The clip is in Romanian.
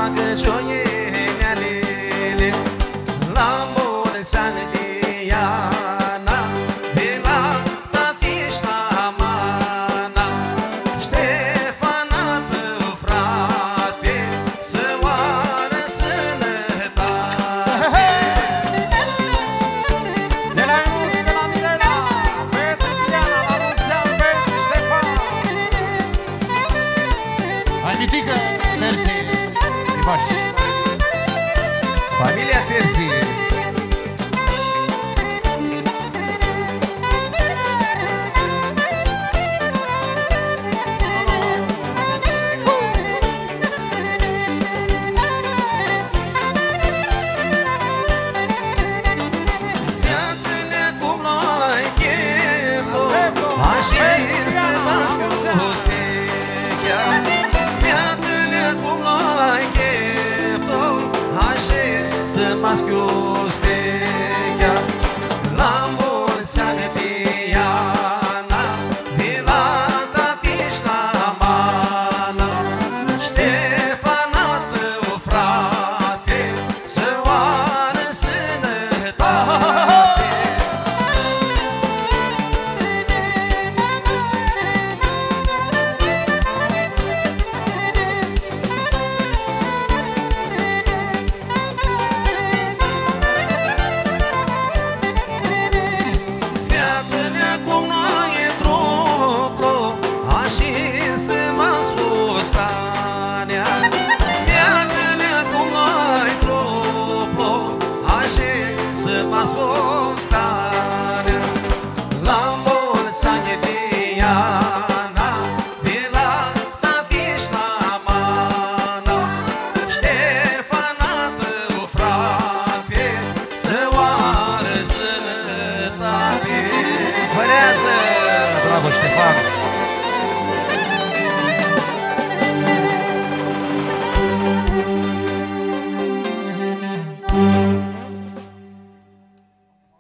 găgioieni alele. La mulți ani, Diana, de la tati și la mana. Ștefana, tău frate, să oară sănătate. De la Ionuț, de la Mirela, pentru Diana, la mulți ani, pentru Ștefan. Hai, mitică, Terzi, Ivaș. Familia Terzi. Iată-ne cum noi cheful, așa să nască ustea. Iată-ne cum noi cheful, așa să nască ustea. La mulți ani, Diana, de la tati și la mana. Ștefana, tău frate, să oară sănătate. Iată-ne cum noi e truplu, așa să m-a spus Tania. Iată-ne cum noi e truplu, așa să m-a spus Tania. La mulți ani, Diana, de la tati și la mana. Ștefana, tău frate, să oară sănătate. Spărează! Bravo, Ștefan.